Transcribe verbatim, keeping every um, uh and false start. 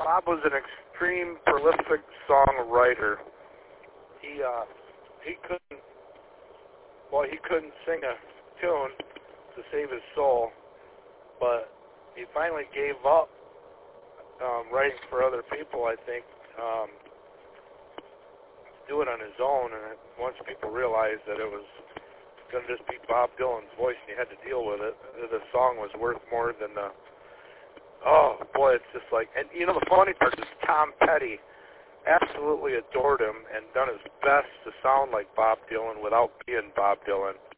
Bob was an extreme prolific songwriter. He uh, he couldn't, well, he couldn't sing a tune to save his soul, but he finally gave up um, writing for other people, I think, um, do it on his own, and once people realized that it was going to just be Bob Dylan's voice and he had to deal with it, the song was worth more than the, oh, boy, it's just like, and you know, the funny part is Tom Petty absolutely adored him and done his best to sound like Bob Dylan without being Bob Dylan.